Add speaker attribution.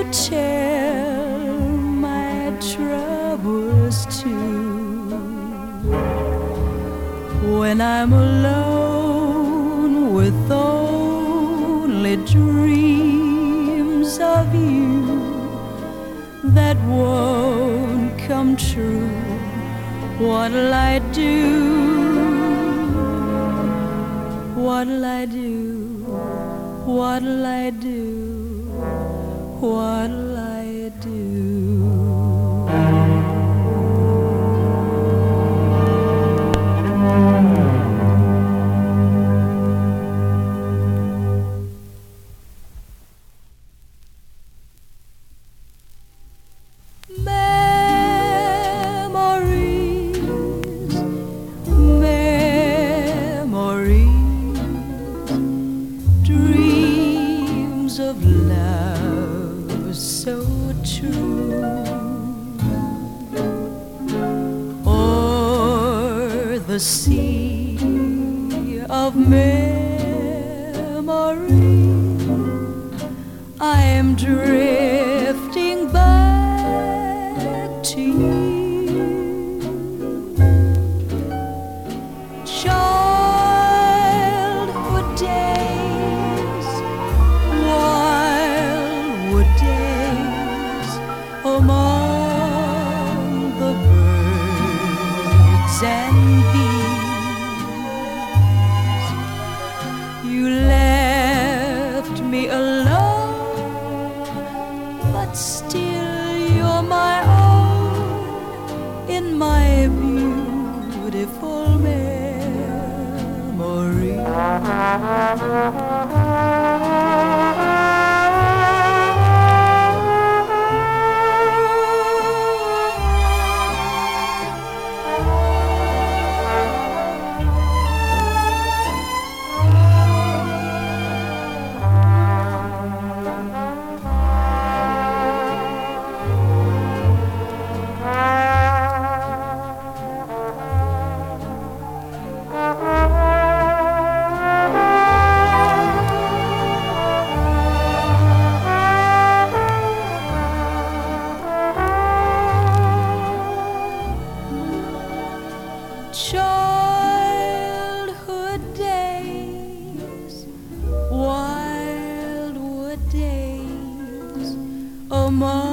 Speaker 1: tell my troubles to. When I'm alone with only dreams of you that won't come true, what'll I do? What'll I do? What'll I do? What'll I do? Of love so true, o'er the sea of memory I am drifting back to you. Childhood days, among the birds and bees, you left me alone, but still you're my own in my beautiful memory. Childhood days, wildwood days, among